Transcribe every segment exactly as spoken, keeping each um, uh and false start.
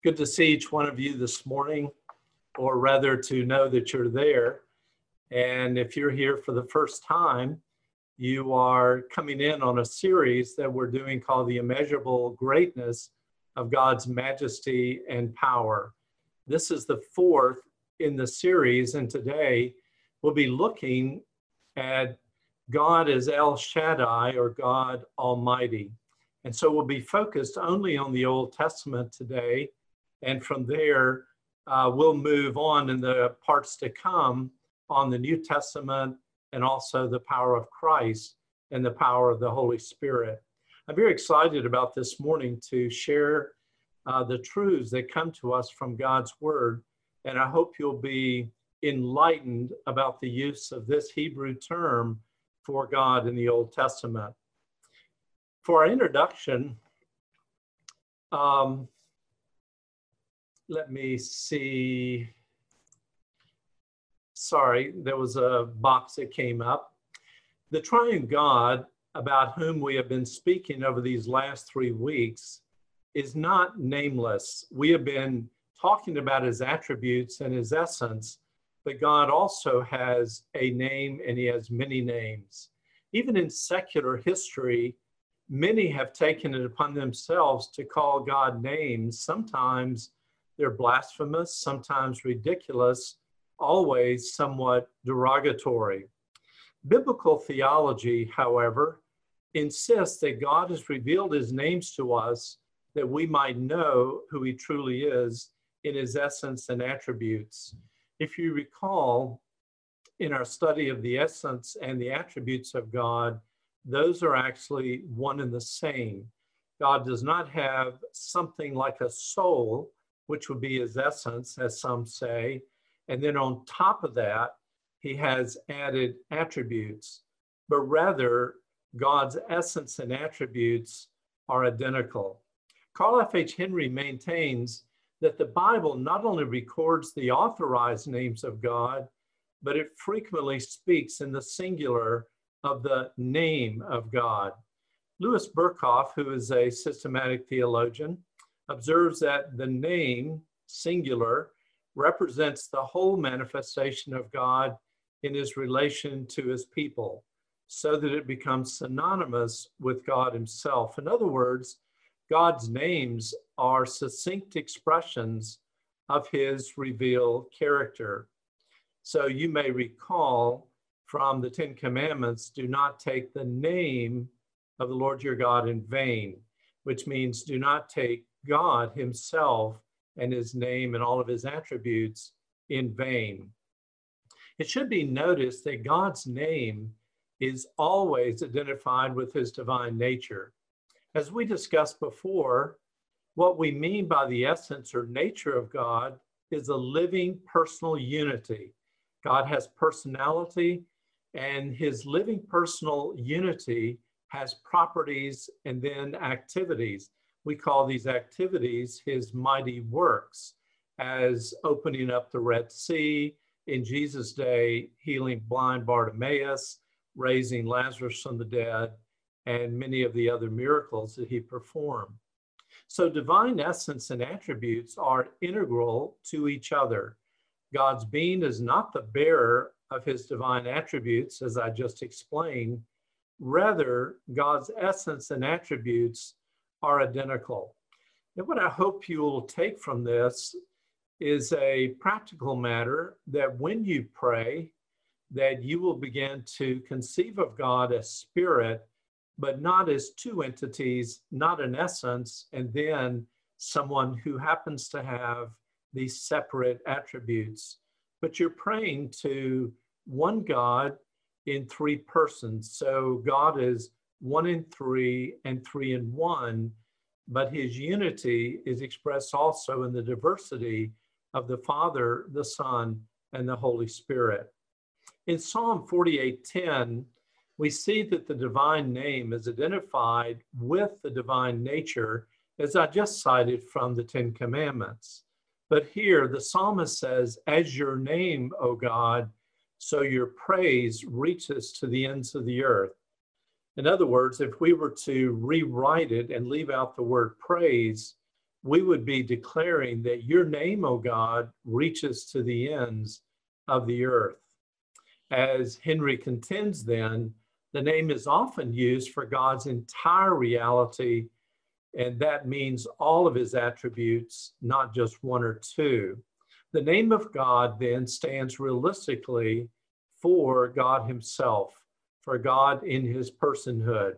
Good to see each one of you this morning, or rather to know that you're there. And if you're here for the first time, you are coming in on a series that we're doing called The Immeasurable Greatness of God's Majesty and Power. This is the fourth in the series, and today we'll be looking at God as El Shaddai, or God Almighty. And so we'll be focused only on the Old Testament today. And from there, uh, we'll move on in the parts to come on the New Testament and also the power of Christ and the power of the Holy Spirit. I'm very excited about this morning to share uh, the truths that come to us from God's Word. And I hope you'll be enlightened about the use of this Hebrew term for God in the Old Testament. For our introduction, um, let me see. Sorry, there was a box that came up. The triune God, about whom we have been speaking over these last three weeks, is not nameless. We have been talking about his attributes and his essence, but God also has a name, and he has many names. Even in secular history, many have taken it upon themselves to call God names. Sometimes they're blasphemous, sometimes ridiculous, always somewhat derogatory. Biblical theology, however, insists that God has revealed his names to us that we might know who he truly is in his essence and attributes. If you recall, in our study of the essence and the attributes of God, those are actually one and the same. God does not have something like a soul, which would be his essence, as some say. And then on top of that, he has added attributes. But rather, God's essence and attributes are identical. Carl F H Henry maintains that the Bible not only records the authorized names of God, but it frequently speaks in the singular of the name of God. Louis Berkhof, who is a systematic theologian, observes that the name, singular, represents the whole manifestation of God in his relation to his people, so that it becomes synonymous with God himself. In other words, God's names are succinct expressions of his revealed character. So you may recall from the Ten Commandments, do not take the name of the Lord your God in vain, which means do not take God himself and his name and all of his attributes in vain. It should be noticed that God's name is always identified with his divine nature. As we discussed before, what we mean by the essence or nature of God is a living personal unity. God has personality, and his living personal unity has properties and then activities. We call these activities his mighty works, as opening up the Red Sea, in Jesus' day, healing blind Bartimaeus, raising Lazarus from the dead, and many of the other miracles that he performed. So divine essence and attributes are integral to each other. God's being is not the bearer of his divine attributes, as I just explained. Rather, God's essence and attributes are identical. And what I hope you will take from this is a practical matter, that when you pray, that you will begin to conceive of God as spirit, but not as two entities, not an essence, and then someone who happens to have these separate attributes. But you're praying to one God in three persons. So God is one in three and three in one, but his unity is expressed also in the diversity of the Father, the Son, and the Holy Spirit. In Psalm forty-eight ten, we see that the divine name is identified with the divine nature, as I just cited from the Ten Commandments. But here the psalmist says, as your name, O God, so your praise reaches to the ends of the earth. In other words, if we were to rewrite it and leave out the word praise, we would be declaring that your name, O God, reaches to the ends of the earth. As Henry contends then, the name is often used for God's entire reality, and that means all of his attributes, not just one or two. The name of God then stands realistically for God himself, for God in his personhood.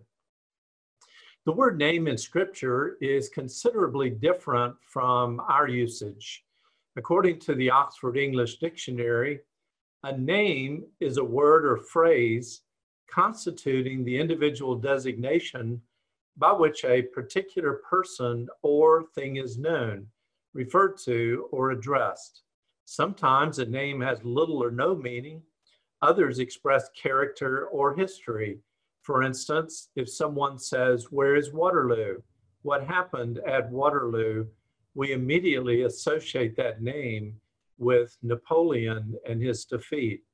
The word name in Scripture is considerably different from our usage. According to the Oxford English Dictionary, a name is a word or phrase constituting the individual designation by which a particular person or thing is known, referred to, or addressed. Sometimes a name has little or no meaning. Others express character or history. For instance, if someone says, "Where is Waterloo? What happened at Waterloo?" we immediately associate that name with Napoleon and his defeat,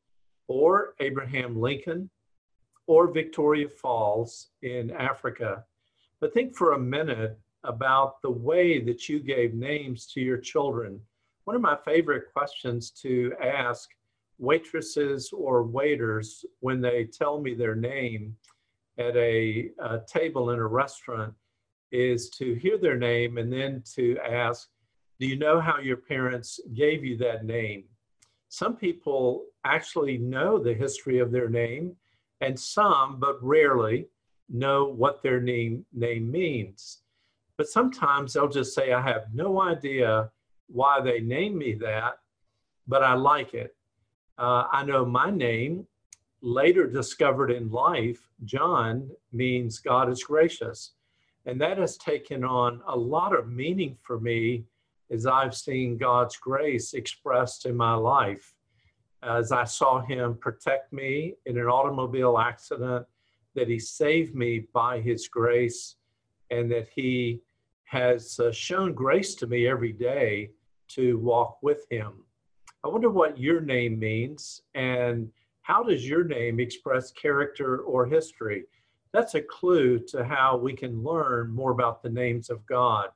or Abraham Lincoln, or Victoria Falls in Africa. But think for a minute about the way that you gave names to your children. One of my favorite questions to ask waitresses or waiters when they tell me their name at a, a table in a restaurant is to hear their name and then to ask, do you know how your parents gave you that name? Some people actually know the history of their name, and some, but rarely, know what their name, name means. But sometimes they'll just say, I have no idea why they named me that, but I like it. Uh, I know my name, later discovered in life, John, means God is gracious. And that has taken on a lot of meaning for me as I've seen God's grace expressed in my life. As I saw him protect me in an automobile accident, that he saved me by his grace, and that he has uh, shown grace to me every day to walk with him. I wonder what your name means, and how does your name express character or history? That's a clue to how we can learn more about the names of God.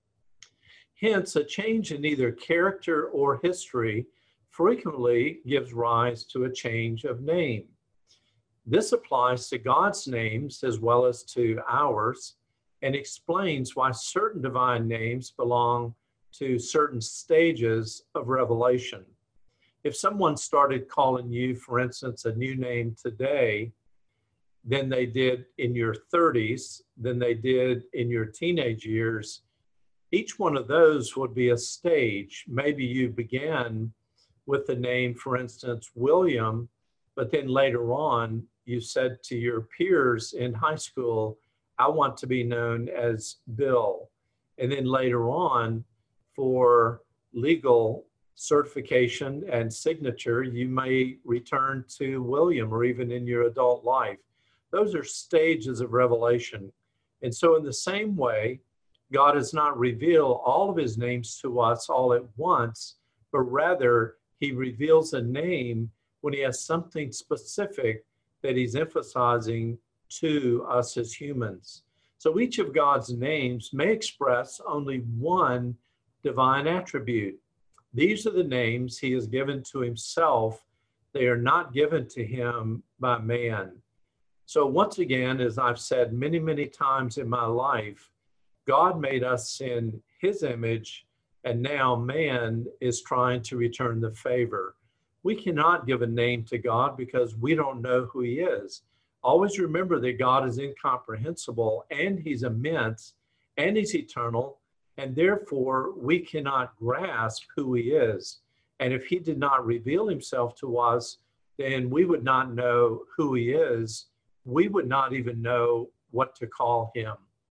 Hence, a change in either character or history frequently gives rise to a change of name. This applies to God's names as well as to ours, and explains why certain divine names belong to certain stages of revelation. If someone started calling you, for instance, a new name today, than they did in your thirties, than they did in your teenage years, each one of those would be a stage. Maybe you began with the name, for instance, William, but then later on, you said to your peers in high school, I want to be known as Bill. And then later on, for legal certification and signature, you may return to William, or even in your adult life. Those are stages of revelation. And so in the same way, God does not reveal all of his names to us all at once, but rather he reveals a name when he has something specific that he's emphasizing to us as humans. So each of God's names may express only one divine attribute. These are the names he has given to himself. They are not given to him by man. So once again, as I've said many, many times in my life, God made us in his image, and now man is trying to return the favor. We cannot give a name to God because we don't know who he is. Always remember that God is incomprehensible, and he's immense, and he's eternal, and therefore we cannot grasp who he is. And if he did not reveal himself to us, then we would not know who he is. We would not even know what to call him.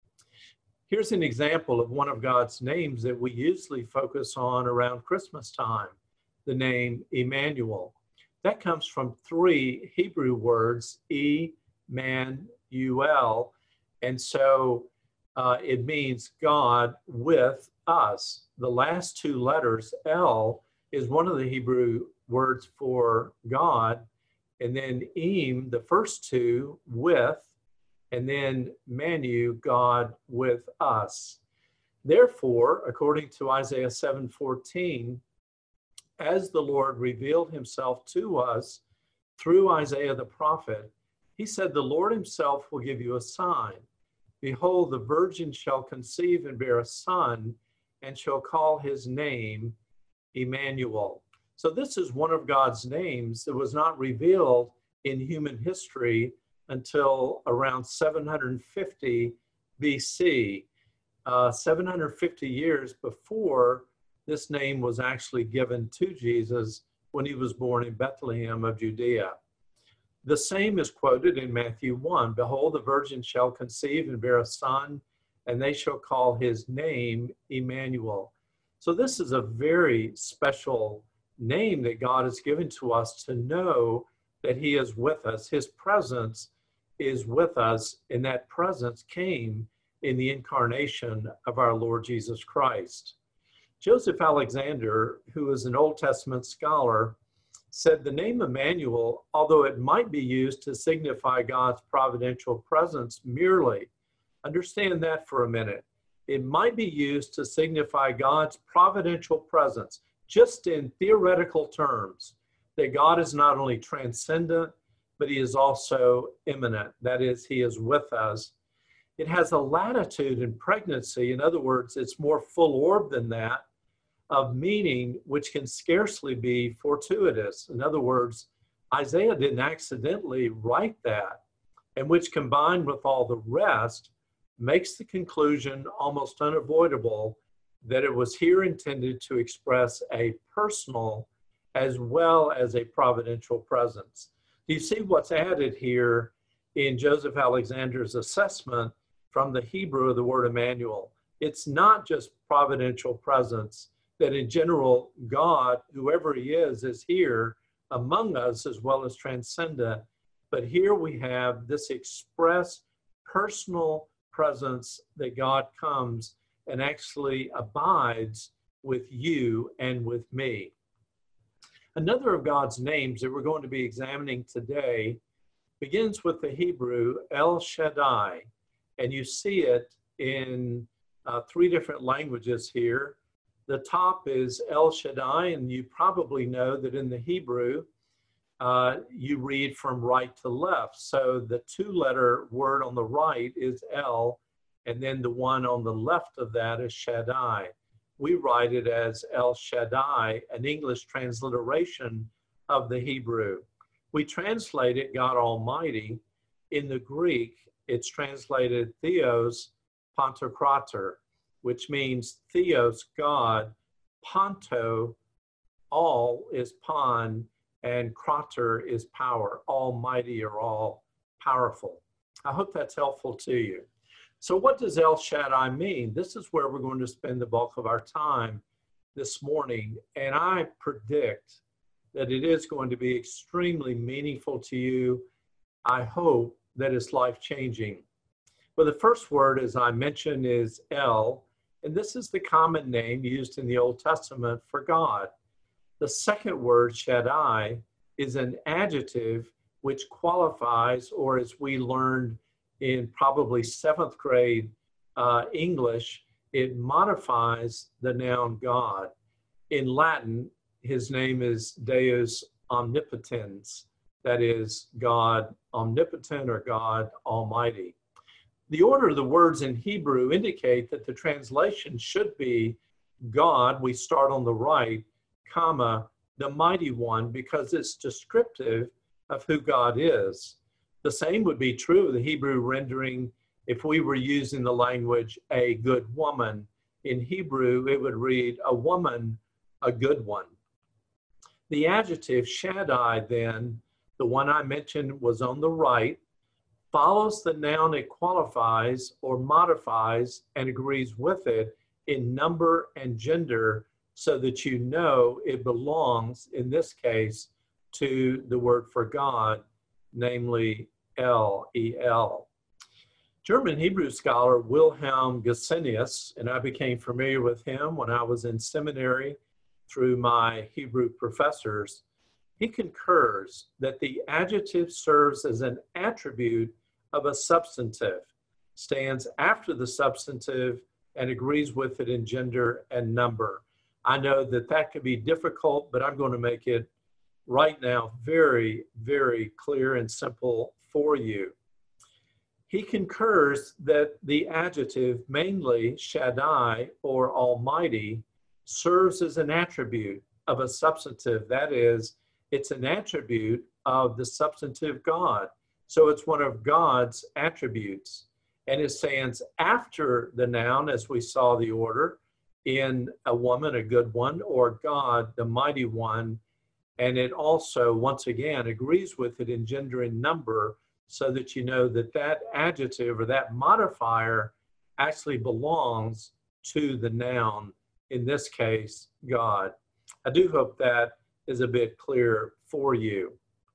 Here's an example of one of God's names that we usually focus on around Christmas time, the name Emmanuel. That comes from three Hebrew words, E-man-u-el, and so uh, it means God with us. The last two letters, El, is one of the Hebrew words for God, and then Em, the first two, with, and then Manu, God with us. Therefore, according to Isaiah seven fourteen, as the Lord revealed himself to us through Isaiah the prophet, he said, the Lord himself will give you a sign. Behold, the virgin shall conceive and bear a son, and shall call his name Emmanuel. So this is one of God's names that was not revealed in human history until around seven hundred fifty B C, uh, seven hundred fifty years before this name was actually given to Jesus when he was born in Bethlehem of Judea. The same is quoted in Matthew one. Behold, the virgin shall conceive and bear a son, and they shall call his name Emmanuel. So this is a very special name that God has given to us to know that he is with us. His presence is with us, and that presence came in the incarnation of our Lord Jesus Christ. Joseph Alexander, who is an Old Testament scholar, said the name Emmanuel, although it might be used to signify God's providential presence merely, understand that for a minute, it might be used to signify God's providential presence, just in theoretical terms, that God is not only transcendent, but he is also immanent. That is, he is with us. It has a latitude in pregnancy. In other words, it's more full orb than that, of meaning which can scarcely be fortuitous. In other words, Isaiah didn't accidentally write that, and which combined with all the rest makes the conclusion almost unavoidable that it was here intended to express a personal as well as a providential presence. Do you see what's added here in Joseph Alexander's assessment from the Hebrew of the word Emmanuel? It's not just providential presence, that in general, God, whoever he is, is here among us as well as transcendent. But here we have this express personal presence that God comes and actually abides with you and with me. Another of God's names that we're going to be examining today begins with the Hebrew El Shaddai, and you see it in uh, three different languages here. The top is El Shaddai, and you probably know that in the Hebrew, uh, you read from right to left. So the two-letter word on the right is El, and then the one on the left of that is Shaddai. We write it as El Shaddai, an English transliteration of the Hebrew. We translate it God Almighty. In the Greek, it's translated Theos Pantokrator, which means Theos, God, Panto, all is Pan, and Krater is power, almighty or all powerful. I hope that's helpful to you. So what does El Shaddai mean? This is where we're going to spend the bulk of our time this morning, and I predict that it is going to be extremely meaningful to you. I hope that it's life-changing. Well, the first word, as I mentioned, is El, and this is the common name used in the Old Testament for God. The second word, Shaddai, is an adjective which qualifies, or as we learned in probably seventh grade uh, English, it modifies the noun God. In Latin, his name is Deus Omnipotens, that is God omnipotent or God Almighty. The order of the words in Hebrew indicate that the translation should be God, we start on the right, comma, the mighty one, because it's descriptive of who God is. The same would be true of the Hebrew rendering if we were using the language a good woman. In Hebrew, it would read a woman, a good one. The adjective Shaddai then, the one I mentioned was on the right, follows the noun it qualifies or modifies and agrees with it in number and gender so that you know it belongs, in this case, to the word for God, namely El, E L. German Hebrew scholar Wilhelm Gesenius, and I became familiar with him when I was in seminary through my Hebrew professors, he concurs that the adjective serves as an attribute of a substantive, stands after the substantive, and agrees with it in gender and number. I know that that could be difficult, but I'm going to make it right now very, very clear and simple for you. He concurs that the adjective, mainly Shaddai or Almighty, serves as an attribute of a substantive. That is, it's an attribute of the substantive God. So it's one of God's attributes. And it stands after the noun, as we saw the order, in a woman, a good one, or God, the mighty one. And it also, once again, agrees with it in gender and number, so that you know that that adjective or that modifier actually belongs to the noun, in this case, God. I do hope that is a bit clear for you.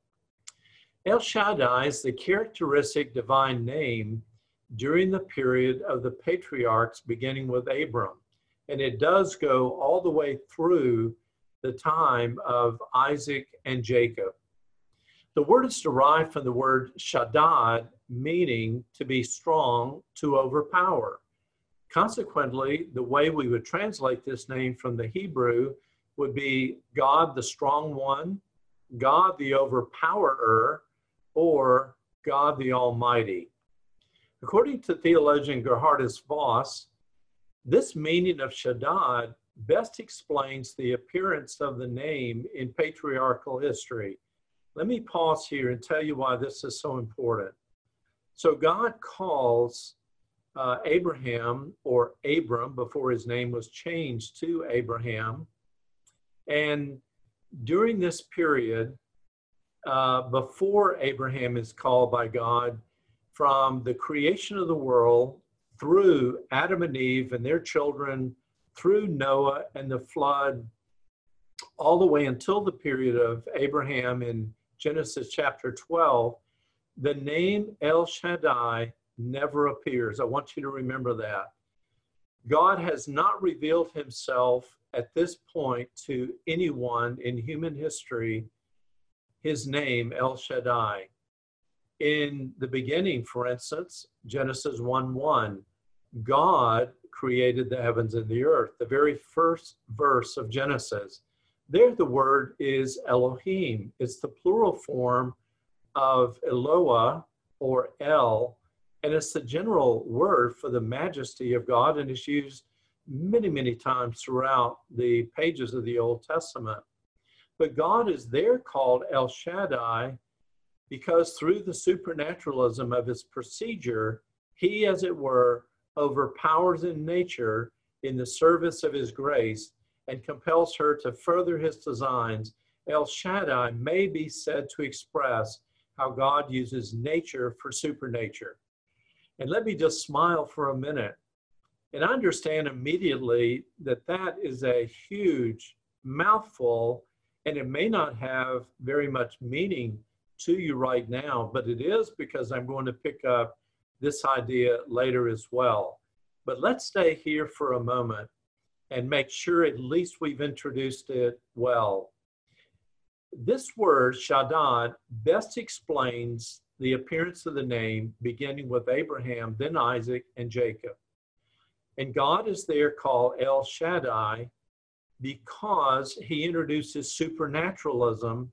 El Shaddai is the characteristic divine name during the period of the patriarchs, beginning with Abram. And it does go all the way through the time of Isaac and Jacob. The word is derived from the word shaddad, meaning to be strong, to overpower. Consequently, the way we would translate this name from the Hebrew would be God the strong one, God the overpowerer, or God the Almighty. According to theologian Gerhardus Voss, this meaning of Shaddad best explains the appearance of the name in patriarchal history. Let me pause here and tell you why this is so important. So God calls uh, Abraham, or Abram, before his name was changed to Abraham. And during this period, uh, before Abraham is called by God, from the creation of the world through Adam and Eve and their children, through Noah and the flood, all the way until the period of Abraham in Genesis chapter twelve, the name El Shaddai never appears. I want you to remember that. God has not revealed himself at this point to anyone in human history, his name El Shaddai. In the beginning, for instance, Genesis one one, God created the heavens and the earth, the very first verse of Genesis. There the word is Elohim. It's the plural form of Eloah or El, and it's the general word for the majesty of God, and it's used many, many times throughout the pages of the Old Testament. But God is there called El Shaddai because through the supernaturalism of his procedure, he, as it were, overpowers in nature in the service of his grace and compels her to further his designs. El Shaddai may be said to express how God uses nature for supernature. And let me just smile for a minute and understand immediately that that is a huge mouthful, and it may not have very much meaning to you right now, but it is, because I'm going to pick up this idea later as well. But let's stay here for a moment and make sure at least we've introduced it well. This word, Shaddad, best explains the appearance of the name, beginning with Abraham, then Isaac, and Jacob. And God is there called El Shaddai because he introduces supernaturalism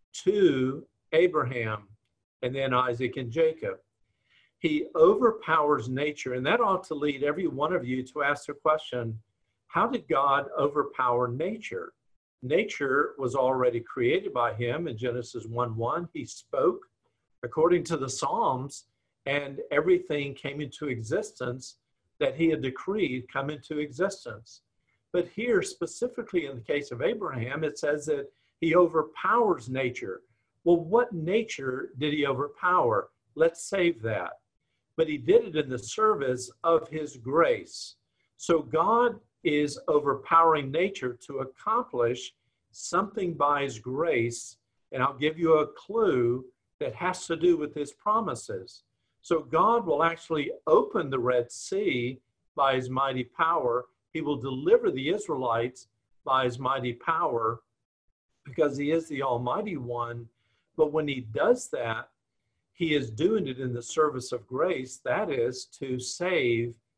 to Abraham and then Isaac and Jacob. He overpowers nature, and that ought to lead every one of you to ask the question, how did God overpower nature? Nature was already created by him in Genesis one one. He spoke according to the Psalms, and everything came into existence that he had decreed come into existence. But here, specifically in the case of Abraham, it says that he overpowers nature. Well, what nature did he overpower? Let's save that. But he did it in the service of his grace. So God is overpowering nature to accomplish something by his grace. And I'll give you a clue that has to do with his promises. So God will actually open the Red Sea by his mighty power. He will deliver the Israelites by his mighty power because he is the Almighty One. But when he does that, he is doing it in the service of grace, that is to save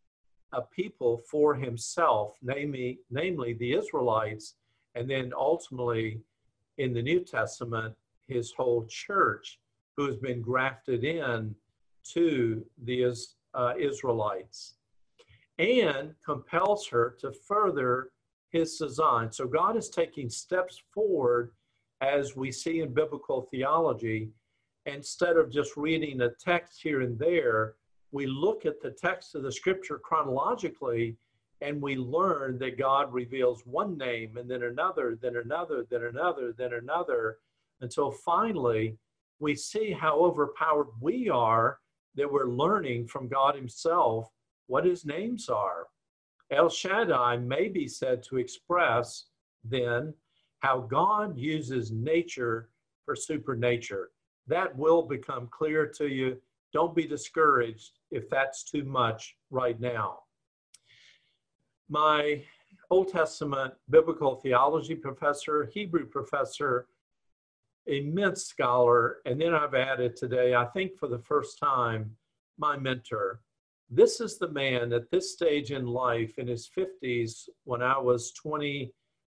a people for himself, namely, namely the Israelites, and then ultimately in the New Testament, his whole church, who has been grafted in to the uh, Israelites, and compels her to further his design. So God is taking steps forward, as we see in biblical theology. Instead of just reading a text here and there, we look at the text of the scripture chronologically, and we learn that God reveals one name and then another, then another, then another, then another, until finally we see how overpowered we are, that we're learning from God himself what his names are. El Shaddai may be said to express then how God uses nature for supernature. That will become clear to you. Don't be discouraged if that's too much right now. My Old Testament biblical theology professor, Hebrew professor, immense scholar, and then I've added today, I think for the first time, my mentor. This is the man at this stage in life, in his fifties, when I was twenty-three,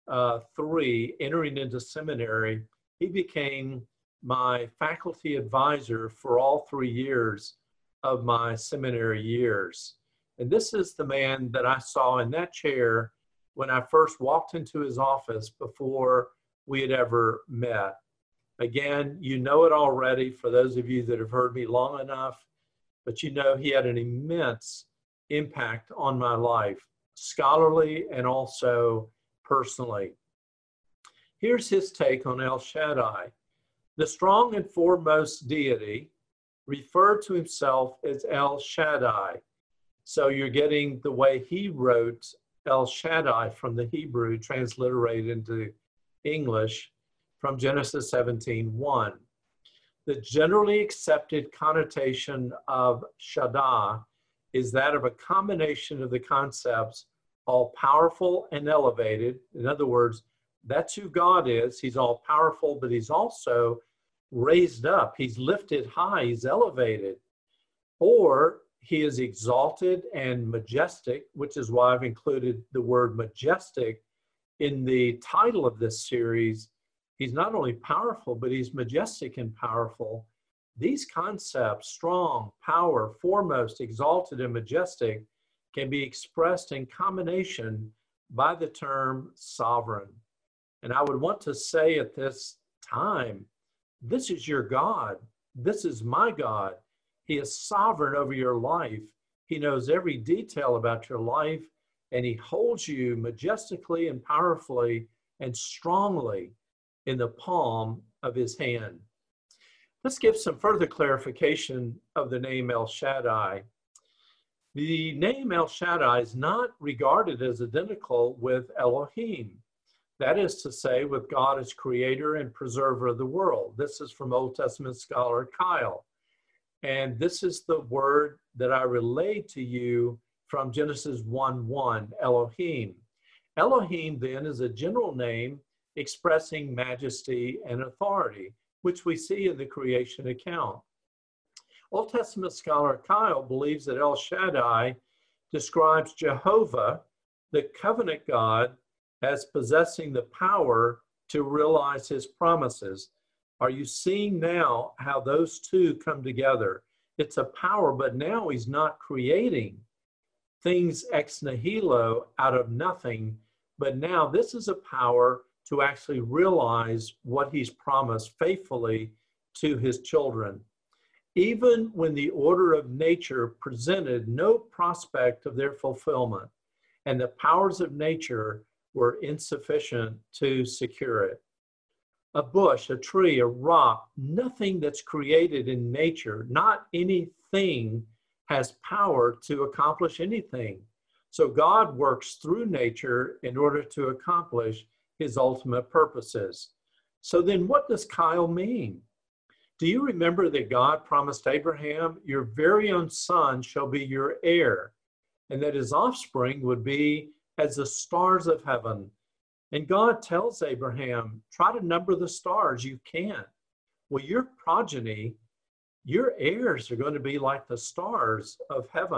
entering into seminary. He became my faculty advisor for all three years of my seminary years. And this is the man that I saw in that chair when I first walked into his office before we had ever met. Again, you know it already for those of you that have heard me long enough, but you know he had an immense impact on my life, scholarly and also personally. Here's his take on El Shaddai. The strong and foremost deity referred to himself as El Shaddai. So you're getting the way he wrote El Shaddai from the Hebrew, transliterated into English from Genesis seventeen one. The generally accepted connotation of Shaddai is that of a combination of the concepts all-powerful and elevated. In other words, that's who God is. He's all-powerful, but he's also raised up. He's lifted high. He's elevated. Or he is exalted and majestic, which is why I've included the word majestic in the title of this series. He's not only powerful, but he's majestic and powerful. These concepts, strong, power, foremost, exalted, and majestic, can be expressed in combination by the term sovereign. And I would want to say at this time, this is your God. This is my God. He is sovereign over your life. He knows every detail about your life, and he holds you majestically and powerfully and strongly in the palm of his hand. Let's give some further clarification of the name El Shaddai. The name El Shaddai is not regarded as identical with Elohim. That is to say, with God as creator and preserver of the world. This is from Old Testament scholar Kyle. And this is the word that I relayed to you from Genesis one one, Elohim. Elohim then is a general name expressing majesty and authority, which we see in the creation account. Old Testament scholar Kyle believes that El Shaddai describes Jehovah, the covenant God, as possessing the power to realize his promises. Are you seeing now how those two come together? It's a power, but now he's not creating things ex nihilo, out of nothing, but now this is a power to actually realize what he's promised faithfully to his children. Even when the order of nature presented no prospect of their fulfillment, and the powers of nature were insufficient to secure it. A bush, a tree, a rock, nothing that's created in nature, not anything has power to accomplish anything. So God works through nature in order to accomplish his ultimate purposes. So then what does Kyle mean? Do you remember that God promised Abraham, your very own son shall be your heir, and that his offspring would be as the stars of heaven? And God tells Abraham, try to number the stars, you can't. Well, your progeny, your heirs are going to be like the stars of heaven.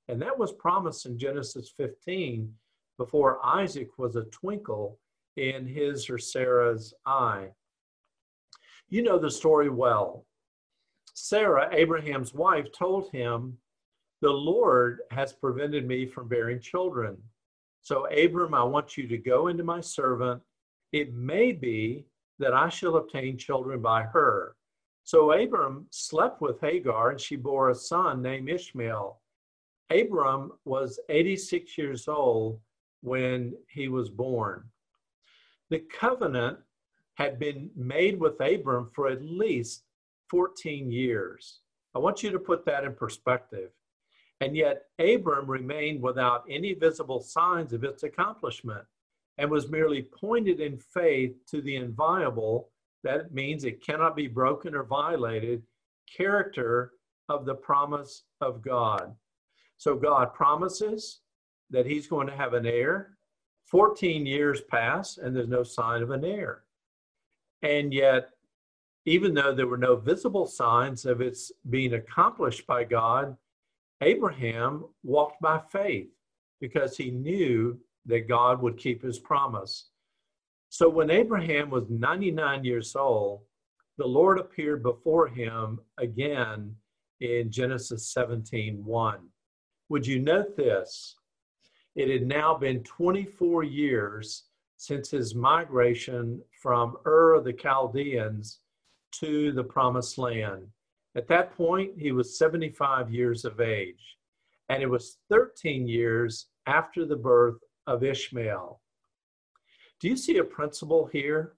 And that was promised in Genesis fifteen before Isaac was a twinkle in his or Sarah's eye. You know the story well. Sarah, Abraham's wife, told him, "The Lord has prevented me from bearing children. So, Abram, I want you to go into my servant. It may be that I shall obtain children by her." So Abram slept with Hagar, and she bore a son named Ishmael. Abram was eighty-six years old when he was born. The covenant had been made with Abram for at least fourteen years. I want you to put that in perspective. And yet Abram remained without any visible signs of its accomplishment and was merely pointed in faith to the inviolable, that means it cannot be broken or violated, character of the promise of God. So God promises that he's going to have an heir. fourteen years pass and there's no sign of an heir. And yet, even though there were no visible signs of its being accomplished by God, Abraham walked by faith because he knew that God would keep his promise. So when Abraham was ninety-nine years old, the Lord appeared before him again in Genesis seventeen one. Would you note this? It had now been twenty-four years since his migration from Ur of the Chaldeans to the Promised Land. At that point, he was seventy-five years of age, and it was thirteen years after the birth of Ishmael. Do you see a principle here?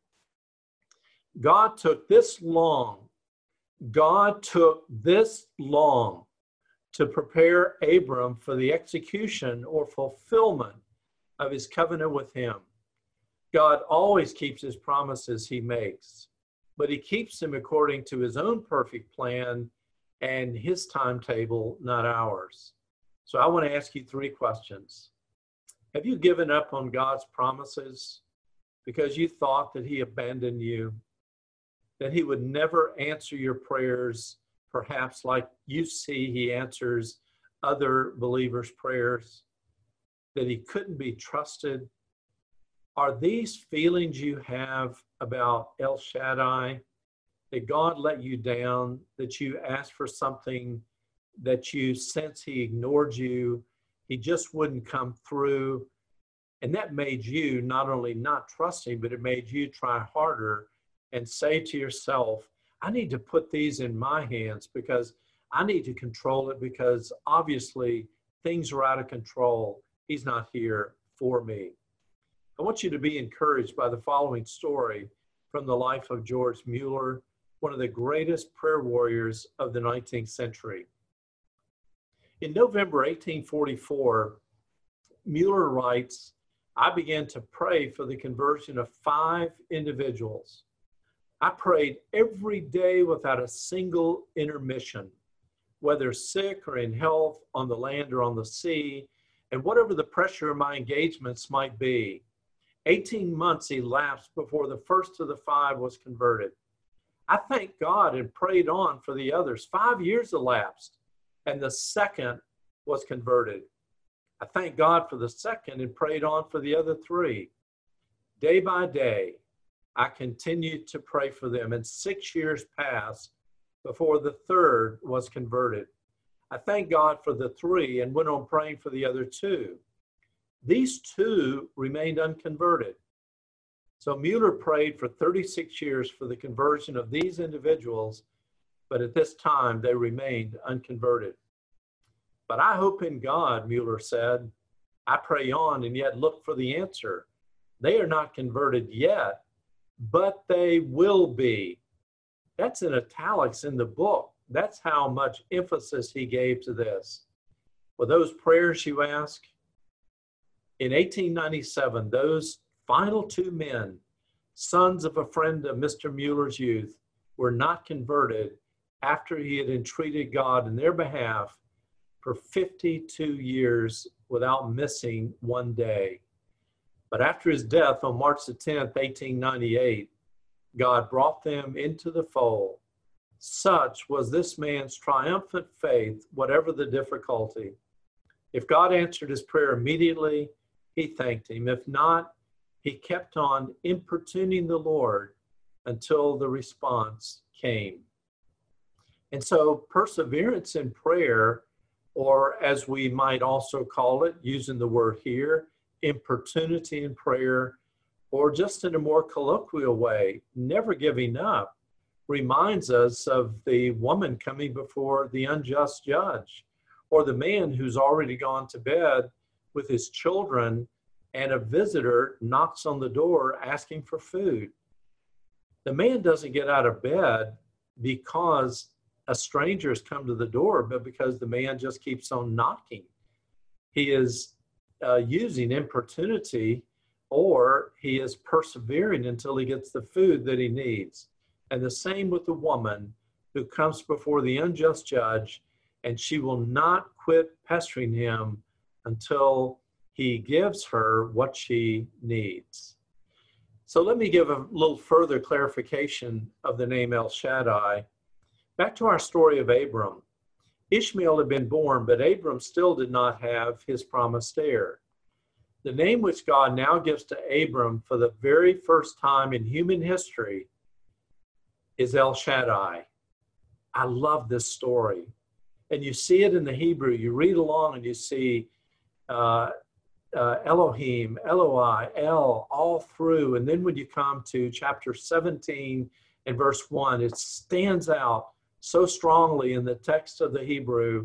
God took this long, God took this long to prepare Abram for the execution or fulfillment of his covenant with him. God always keeps his promises he makes, but he keeps them according to his own perfect plan and his timetable, not ours. So I want to ask you three questions. Have you given up on God's promises because you thought that he abandoned you, that he would never answer your prayers, perhaps like you see he answers other believers' prayers, that he couldn't be trusted? Are these feelings you have about El Shaddai, that God let you down, that you asked for something, that you sense he ignored you, he just wouldn't come through, and that made you not only not trust him, but it made you try harder and say to yourself, I need to put these in my hands because I need to control it, because obviously things are out of control. He's not here for me. I want you to be encouraged by the following story from the life of George Mueller, one of the greatest prayer warriors of the nineteenth century. In November eighteen forty-four, Mueller writes, I began to pray for the conversion of five individuals. I prayed every day without a single intermission, whether sick or in health, on the land or on the sea, and whatever the pressure of my engagements might be. eighteen months elapsed before the first of the five was converted. I thanked God and prayed on for the others. Five years elapsed, and the second was converted. I thanked God for the second and prayed on for the other three. Day by day, I continued to pray for them, and six years passed before the third was converted. I thanked God for the three and went on praying for the other two. These two remained unconverted. So Mueller prayed for thirty-six years for the conversion of these individuals, but at this time they remained unconverted. But I hope in God, Mueller said. I pray on and yet look for the answer. They are not converted yet, but they will be. That's in italics in the book. That's how much emphasis he gave to this. Were those prayers, you ask? In eighteen ninety-seven, those final two men, sons of a friend of Mister Mueller's youth, were not converted after he had entreated God in their behalf for fifty-two years without missing one day. But after his death on March the tenth, eighteen ninety-eight, God brought them into the fold. Such was this man's triumphant faith, whatever the difficulty. If God answered his prayer immediately, he thanked him. If not, he kept on importuning the Lord until the response came. And so perseverance in prayer, or as we might also call it, using the word here, importunity in prayer, or just in a more colloquial way, never giving up, reminds us of the woman coming before the unjust judge, or the man who's already gone to bed with his children and a visitor knocks on the door asking for food. The man doesn't get out of bed because a stranger has come to the door, but because the man just keeps on knocking. He is uh, using importunity, or he is persevering until he gets the food that he needs. And the same with the woman who comes before the unjust judge, and she will not quit pestering him until he gives her what she needs. So let me give a little further clarification of the name El Shaddai. Back to our story of Abram. Ishmael had been born, but Abram still did not have his promised heir. The name which God now gives to Abram for the very first time in human history is El Shaddai. I love this story. And you see it in the Hebrew. You read along and you see uh, uh, Elohim, Eloi, El, all through. And then when you come to chapter seventeen and verse one, it stands out so strongly in the text of the Hebrew.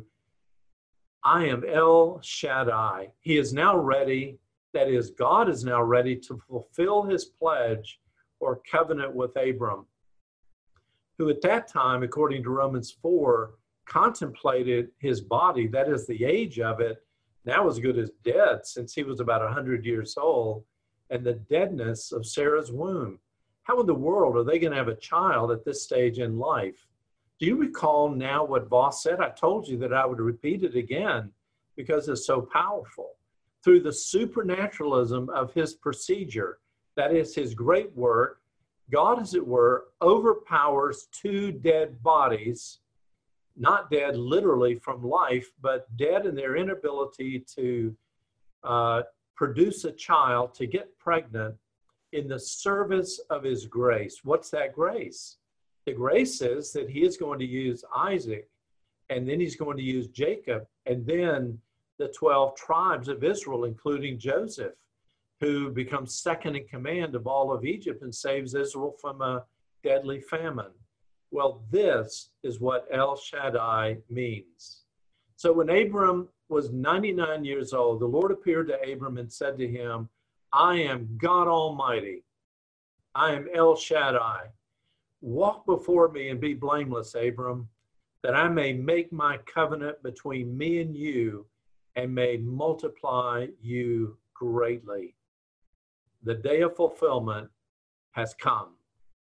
I am El Shaddai. He is now ready. That is, God is now ready to fulfill his pledge or covenant with Abram, who at that time, according to Romans four, contemplated his body, that is the age of it, now as good as dead, since he was about one hundred years old, and the deadness of Sarah's womb. How in the world are they going to have a child at this stage in life? Do you recall now what Voss said? I told you that I would repeat it again because it's so powerful. Through the supernaturalism of his procedure, that is his great work, God, as it were, overpowers two dead bodies, not dead literally from life, but dead in their inability to uh, produce a child, to get pregnant, in the service of his grace. What's that grace? The grace is that he is going to use Isaac, and then he's going to use Jacob, and then the twelve tribes of Israel, including Joseph, who becomes second in command of all of Egypt and saves Israel from a deadly famine. Well, this is what El Shaddai means. So when Abram was ninety-nine years old, the Lord appeared to Abram and said to him, I am God Almighty. I am El Shaddai. Walk before me and be blameless, Abram, that I may make my covenant between me and you and may multiply you greatly. The day of fulfillment has come.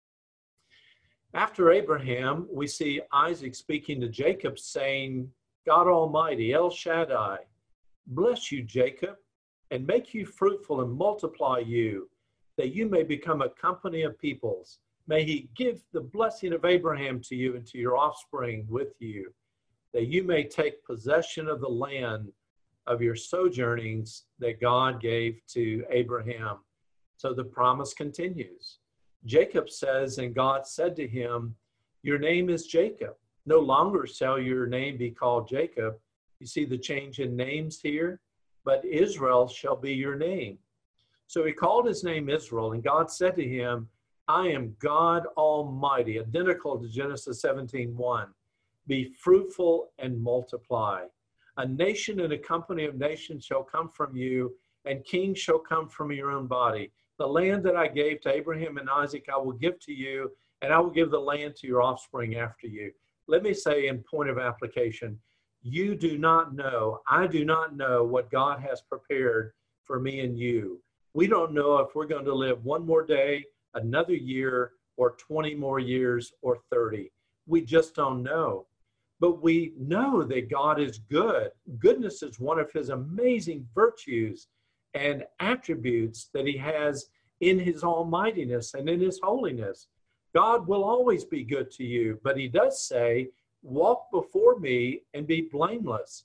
After Abraham, we see Isaac speaking to Jacob, saying, God Almighty, El Shaddai, bless you, Jacob, and make you fruitful and multiply you, that you may become a company of peoples. May he give the blessing of Abraham to you and to your offspring with you, that you may take possession of the land of your sojournings that God gave to Abraham. So the promise continues. Jacob says, and God said to him, your name is Jacob. No longer shall your name be called Jacob. You see the change in names here? But Israel shall be your name. So he called his name Israel, and God said to him, I am God Almighty, identical to Genesis seventeen one. Be fruitful and multiply. A nation and a company of nations shall come from you, and kings shall come from your own body. The land that I gave to Abraham and Isaac, I will give to you, and I will give the land to your offspring after you. Let me say in point of application, you do not know, I do not know what God has prepared for me and you. We don't know if we're going to live one more day, another year, or twenty more years, or thirty. We just don't know. But we know that God is good. Goodness is one of his amazing virtues and attributes that he has in his almightiness and in his holiness. God will always be good to you, but he does say, walk before me and be blameless.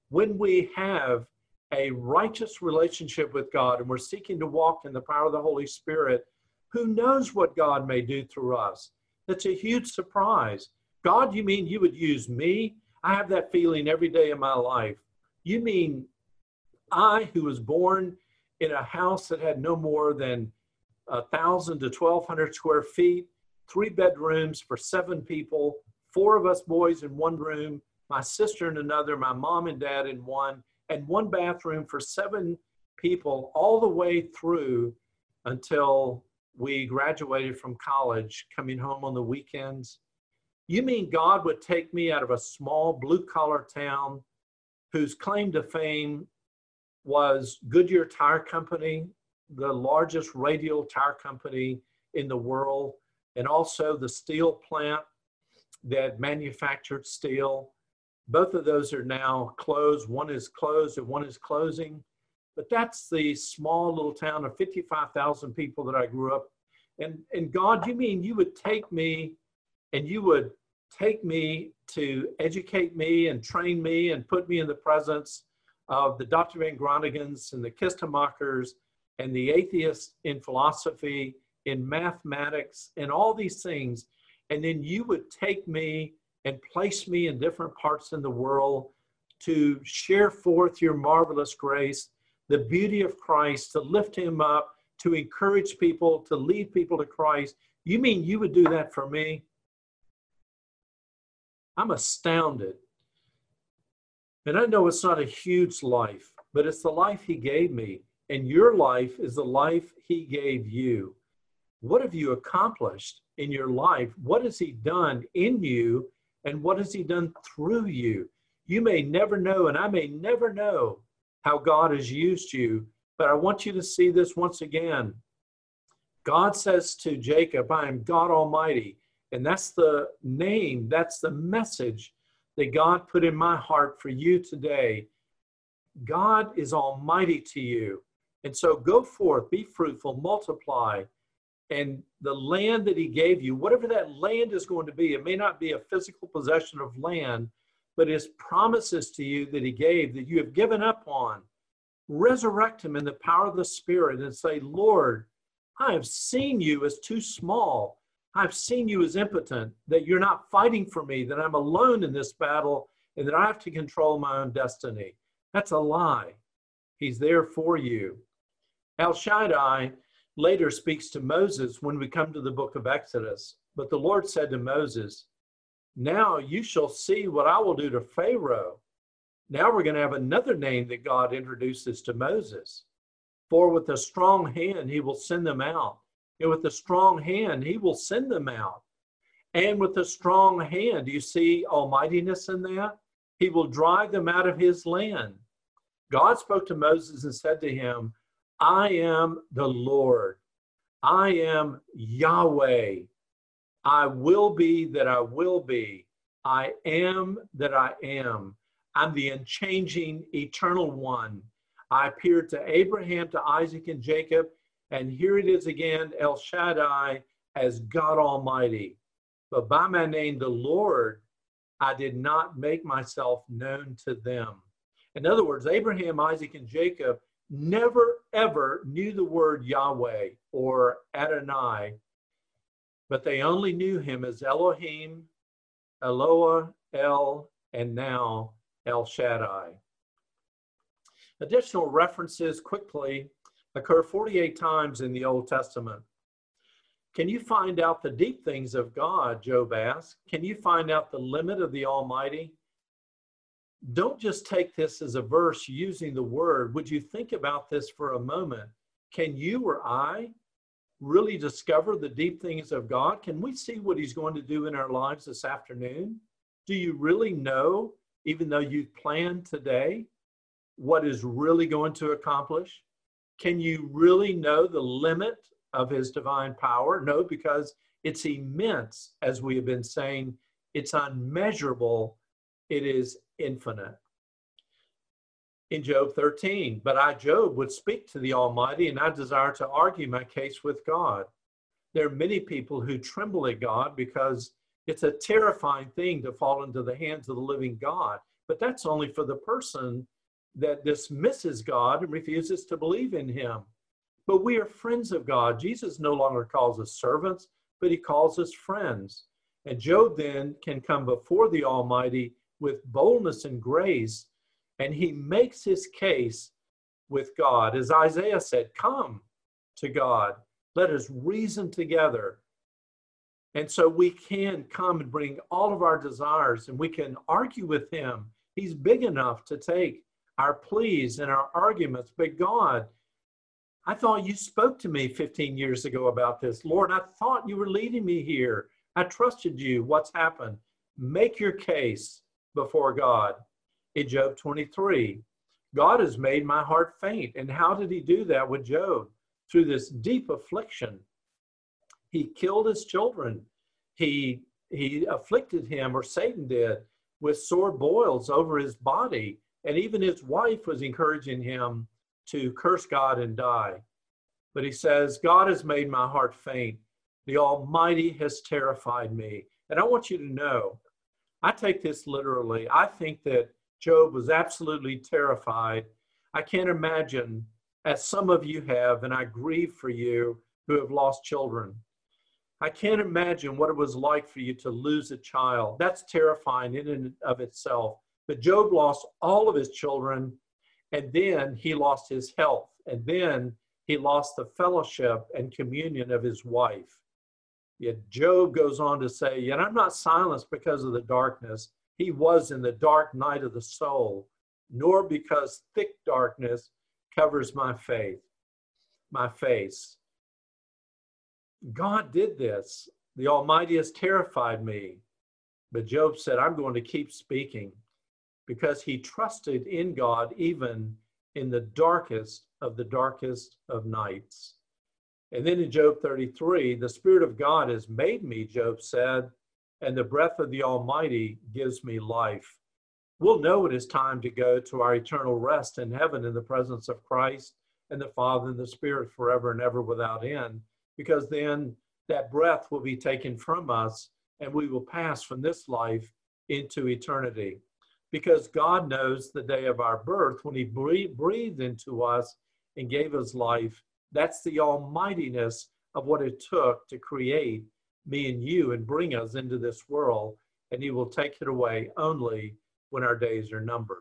When we have a righteous relationship with God and we're seeking to walk in the power of the Holy Spirit, who knows what God may do through us? That's a huge surprise. God, you mean you would use me? I have that feeling every day of my life. You mean I, who was born in a house that had no more than a thousand to twelve hundred square feet, three bedrooms for seven people, four of us boys in one room, my sister in another, my mom and dad in one, and one bathroom for seven people all the way through until we graduated from college, coming home on the weekends. You mean God would take me out of a small blue-collar town whose claim to fame was Goodyear Tire Company, the largest radial tire company in the world, and also the steel plant that manufactured steel. Both of those are now closed. One is closed and one is closing. But that's the small little town of fifty-five thousand people that I grew up. And, and God, you mean you would take me and you would take me to educate me and train me and put me in the presence of the Doctor Van Groningens and the Kistemachers and the atheists in philosophy, in mathematics, and all these things. And then you would take me and place me in different parts in the world to share forth your marvelous grace, the beauty of Christ, to lift him up, to encourage people, to lead people to Christ. You mean you would do that for me? I'm astounded. And I know it's not a huge life, but it's the life he gave me. And your life is the life he gave you. What have you accomplished in your life? What has he done in you? And what has he done through you? You may never know, and I may never know how God has used you, but I want you to see this once again. God says to Jacob, I am God Almighty. And that's the name, that's the message that God put in my heart for you today. God is almighty to you. And so go forth, be fruitful, multiply. And the land that he gave you, whatever that land is going to be, it may not be a physical possession of land, but his promises to you that he gave, that you have given up on, resurrect him in the power of the Spirit and say, Lord, I have seen you as too small. I've seen you as impotent, that you're not fighting for me, that I'm alone in this battle, and that I have to control my own destiny. That's a lie. He's there for you. El Shaddai later speaks to Moses when we come to the book of Exodus. But the Lord said to Moses, now you shall see what I will do to Pharaoh. Now we're going to have another name that God introduces to Moses. For with a strong hand he will send them out. And with a strong hand he will send them out. And with a strong hand, do you see almightiness in that? He will drive them out of his land. God spoke to Moses and said to him, I am the Lord. I am Yahweh. I will be that I will be. I am that I am. I'm the unchanging, eternal one. I appeared to Abraham, to Isaac, and Jacob, and here it is again, El Shaddai, as God Almighty. But by my name, the Lord, I did not make myself known to them. In other words, Abraham, Isaac, and Jacob never, ever knew the word Yahweh or Adonai, but they only knew him as Elohim, Eloah, El, and now El Shaddai. Additional references quickly occur forty-eight times in the Old Testament. Can you find out the deep things of God, Job asked? Can you find out the limit of the Almighty? Don't just take this as a verse using the word. Would you think about this for a moment? Can you or I really discover the deep things of God? Can we see what he's going to do in our lives this afternoon? Do you really know, even though you've planned today, what is really going to accomplish? Can you really know the limit of his divine power? No, because it's immense, as we have been saying. It's unmeasurable. It is infinite. In Job thirteen, but I, Job, would speak to the Almighty, and I desire to argue my case with God. There are many people who tremble at God because it's a terrifying thing to fall into the hands of the living God. But that's only for the person that dismisses God and refuses to believe in him. But we are friends of God. Jesus no longer calls us servants, but he calls us friends. And Job then can come before the Almighty with boldness and grace, and he makes his case with God. As Isaiah said, come to God, let us reason together. And so we can come and bring all of our desires, and we can argue with him. He's big enough to take our pleas and our arguments. But God, I thought you spoke to me fifteen years ago about this. Lord, I thought you were leading me here. I trusted you. What's happened? Make your case before God. In Job twenty-three, God has made my heart faint. And how did he do that with Job? Through this deep affliction. He killed his children. He, he afflicted him, or Satan did, with sore boils over his body. And even his wife was encouraging him to curse God and die. But he says, God has made my heart faint. The Almighty has terrified me. And I want you to know, I take this literally. I think that Job was absolutely terrified. I can't imagine, as some of you have, and I grieve for you who have lost children. I can't imagine what it was like for you to lose a child. That's terrifying in and of itself. But Job lost all of his children, and then he lost his health, and then he lost the fellowship and communion of his wife. Yet Job goes on to say, yet I'm not silenced because of the darkness. He was in the dark night of the soul, nor because thick darkness covers my faith, my face. God did this. The Almighty has terrified me. But Job said, I'm going to keep speaking, because he trusted in God even in the darkest of the darkest of nights. And then in Job thirty-three, the Spirit of God has made me, Job said, and the breath of the Almighty gives me life. We'll know it is time to go to our eternal rest in heaven in the presence of Christ and the Father and the Spirit forever and ever without end, because then that breath will be taken from us and we will pass from this life into eternity. Because God knows the day of our birth, when he breathed into us and gave us life, that's the almightiness of what it took to create me and you and bring us into this world. And he will take it away only when our days are numbered.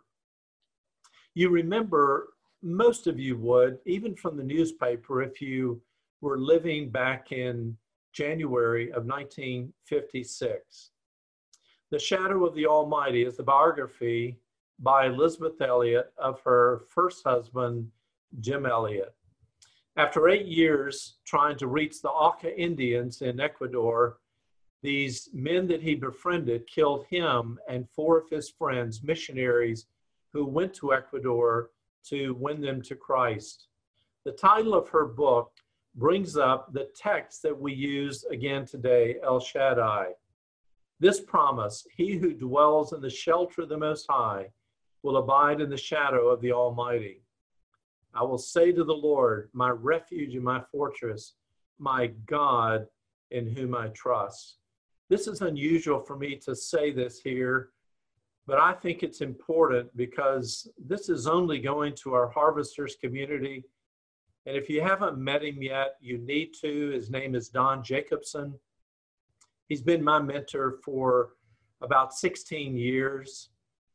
You remember, most of you would, even from the newspaper, if you were living back in January of nineteen fifty-six. The Shadow of the Almighty is the biography by Elisabeth Elliot of her first husband, Jim Elliot. After eight years trying to reach the Auca Indians in Ecuador, these men that he befriended killed him and four of his friends, missionaries, who went to Ecuador to win them to Christ. The title of her book brings up the text that we use again today, El Shaddai. This promise, he who dwells in the shelter of the Most High will abide in the shadow of the Almighty. I will say to the Lord, my refuge and my fortress, my God in whom I trust. This is unusual for me to say this here, but I think it's important because this is only going to our harvesters community. And if you haven't met him yet, you need to. His name is Don Jacobson. He's been my mentor for about sixteen years.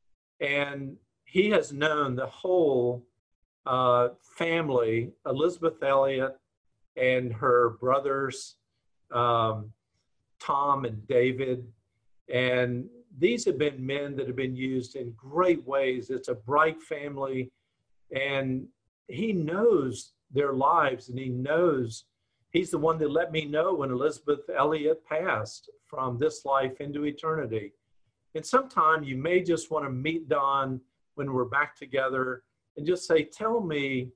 And he has known the whole uh, family, Elisabeth Elliot and her brothers, um, Tom and David. And these have been men that have been used in great ways. It's a bright family. And he knows their lives, and he knows, he's the one that let me know when Elisabeth Elliot passed from this life into eternity. And sometime you may just want to meet Don when we're back together and just say, tell me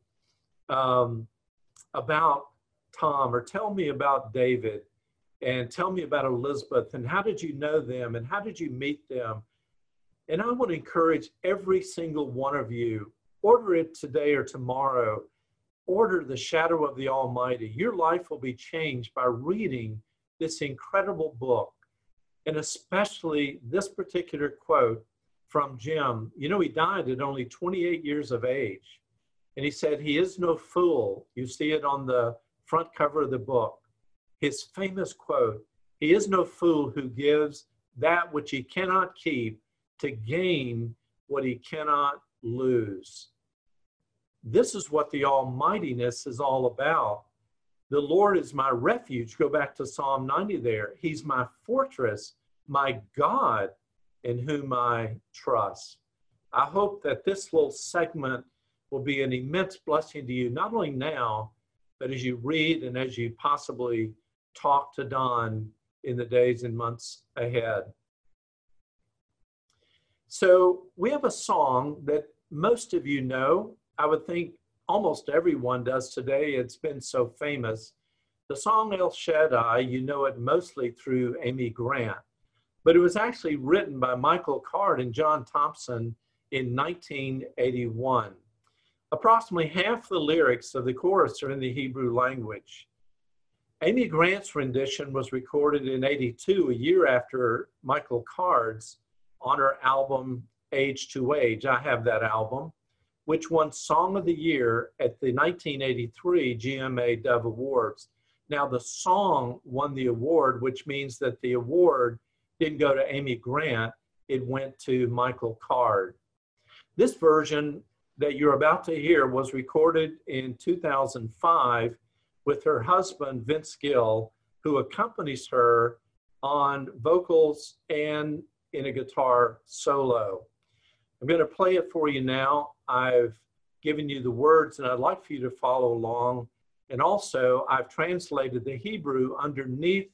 um, about Tom, or tell me about David, and tell me about Elisabeth, and how did you know them, and how did you meet them? And I want to encourage every single one of you, order it today or tomorrow. Order The Shadow of the Almighty. Your life will be changed by reading this incredible book, and especially this particular quote from Jim. You know, he died at only twenty-eight years of age. And he said, he is no fool. You see it on the front cover of the book. His famous quote, he is no fool who gives that which he cannot keep to gain what he cannot lose. This is what the almightiness is all about. The Lord is my refuge. Go back to Psalm ninety there. He's my fortress, my God, in whom I trust. I hope that this little segment will be an immense blessing to you, not only now, but as you read and as you possibly talk to Don in the days and months ahead. So we have a song that most of you know. I would think almost everyone does today. It's been so famous. The song El Shaddai, you know it mostly through Amy Grant, but it was actually written by Michael Card and John Thompson in nineteen eighty-one. Approximately half the lyrics of the chorus are in the Hebrew language. Amy Grant's rendition was recorded in eighty-two, a year after Michael Card's, on her album Age to Age. I have that album, which won Song of the Year at the nineteen eighty-three G M A Dove Awards. Now the song won the award, which means that the award didn't go to Amy Grant, it went to Michael Card. This version that you're about to hear was recorded in two thousand five with her husband, Vince Gill, who accompanies her on vocals and in a guitar solo. I'm going to play it for you now. I've given you the words and I'd like for you to follow along. And also I've translated the Hebrew underneath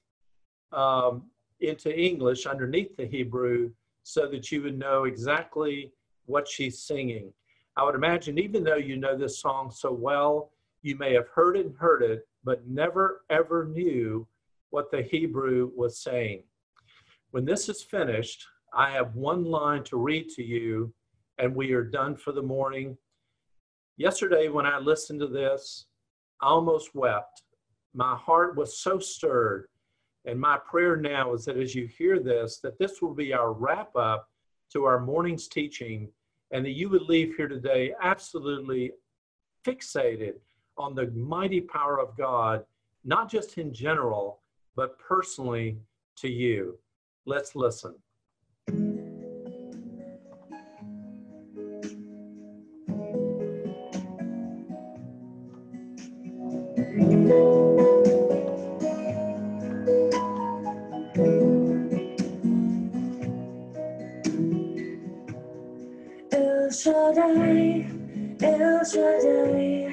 um, into English, underneath the Hebrew, so that you would know exactly what she's singing. I would imagine, even though you know this song so well, you may have heard it and heard it, but never ever knew what the Hebrew was saying. When this is finished, I have one line to read to you, and we are done for the morning. Yesterday, when I listened to this, I almost wept. My heart was so stirred. And my prayer now is that as you hear this, that this will be our wrap up to our morning's teaching, and that you would leave here today absolutely fixated on the mighty power of God, not just in general, but personally to you. Let's listen. El Shaddai, El Shaddai,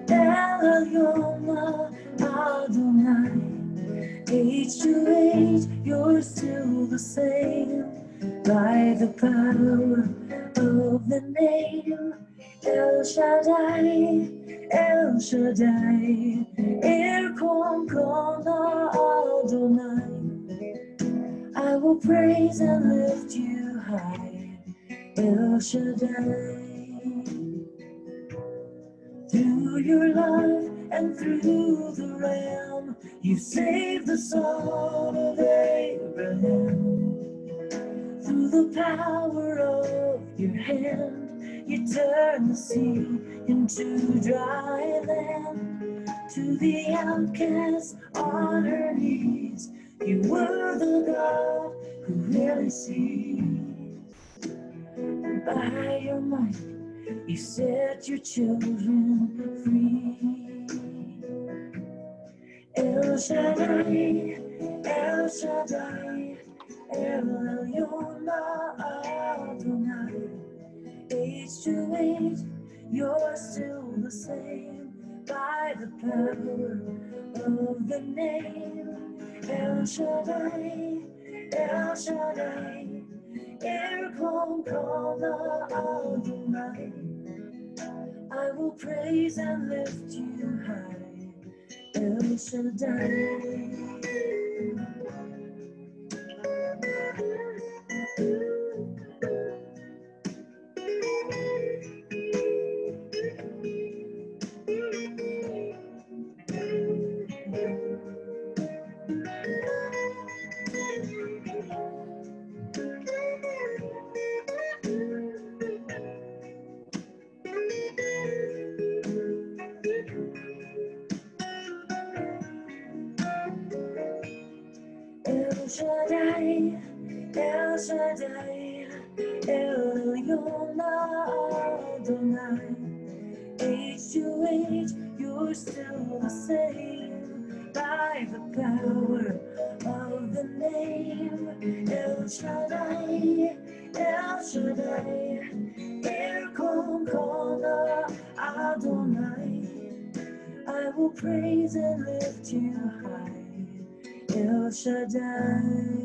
El Adonai. Age to age, you're still the same. By the power of the name, El Shaddai, El Shaddai, Erkom Kona Adonai. I will praise and lift you high, El Shaddai. Through your love and through the Ram, you saved the son of Abraham. Through the power of your hand, you turned the sea into dry land. To the outcast on her knees, you were the God who really sees. And by your might, you set your children free. El Shaddai, El Shaddai, El Elyon Adonai. Age to age, you're still the same. By the power of the name, El Shaddai, El Shaddai, Erkom Kona Adonai. I will praise and lift you high, El Shaddai. El Shaddai, El Elyon Adonai. Age to age, you're still the same. By the power of the name El Shaddai, El Shaddai, Erkon Kona Adonai. I will praise and lift you high, El Shaddai.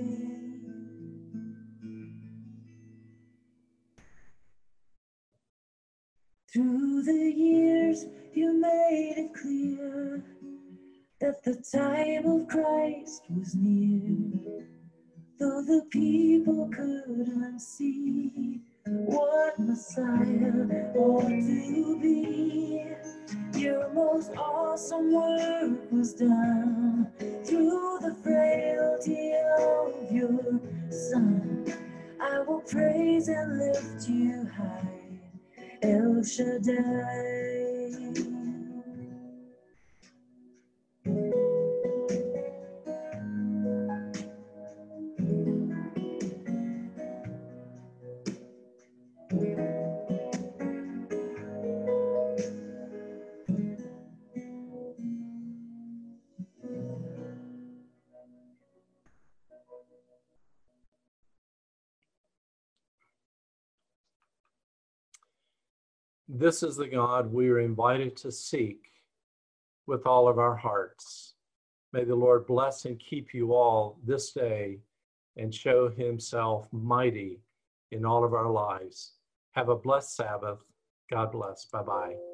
Through the years, you made it clear that the time of Christ was near. Though the people couldn't see what Messiah ought to be, your most awesome work was done through the frailty of your Son. I will praise and lift you high, El Shaddai. This is the God we are invited to seek with all of our hearts. May the Lord bless and keep you all this day and show himself mighty in all of our lives. Have a blessed Sabbath. God bless. Bye-bye.